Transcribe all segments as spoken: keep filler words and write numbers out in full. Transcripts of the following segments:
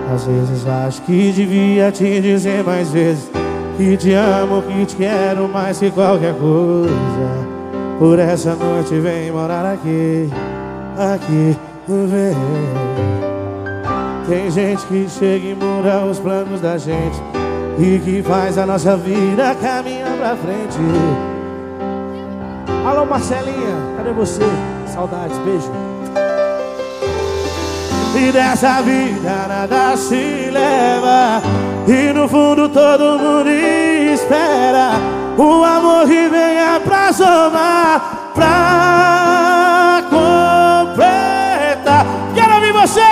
Às vezes acho que devia te dizer mais vezes que te amo, que te quero mais que qualquer coisa. Por essa noite vem morar aqui, aqui, vem. Tem gente que chega e muda os planos da gente e que faz a nossa vida caminhar pra frente. Alô Marcelinha, cadê você? Saudades, beijo. E dessa vida nada se leva, e no fundo todo mundo espera o amor que venha pra somar, pra completar. Quero ouvir vocês!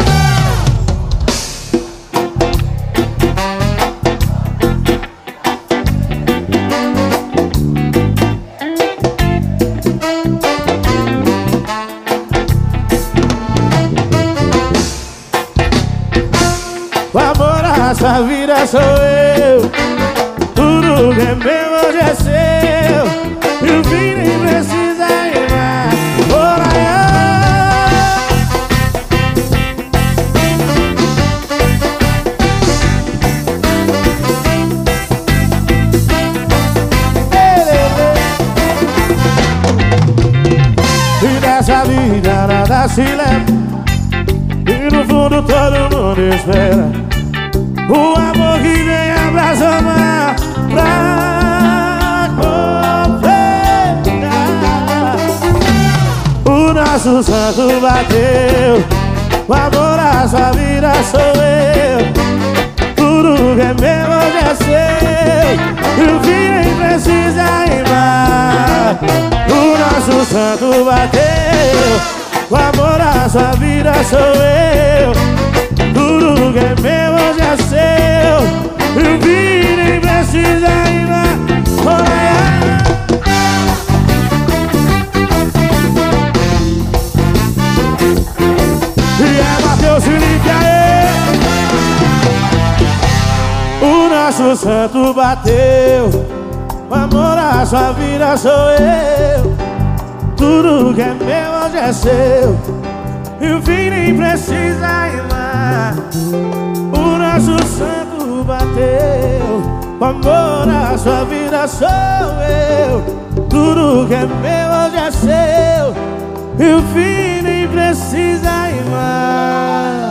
O amor, a sua vida sou eu, tudo que é meu hoje é seu, e o fim nem precisa ir mais. Ora, e dessa vida nada se leva, e no fundo todo mundo espera o amor que venha pra somar, pra completar. O nosso santo bateu, o amor, a sua vida sou eu, tudo que é meu hoje é seu, e o fim nem precisa ir mais. O nosso santo bateu, o amor, a sua vida sou eu, tudo que é meu hoje é seu, e o fim nem precisa ir lá. E é Matheus Felipe, aê! O nosso santo bateu, o amor, a sua vida sou eu, tudo que é meu hoje é seu, e o fim nem precisa ir lá. O nosso santo bateu, o amor, a sua vida sou eu, tudo que é meu hoje é seu, e o fim nem precisa ir mais.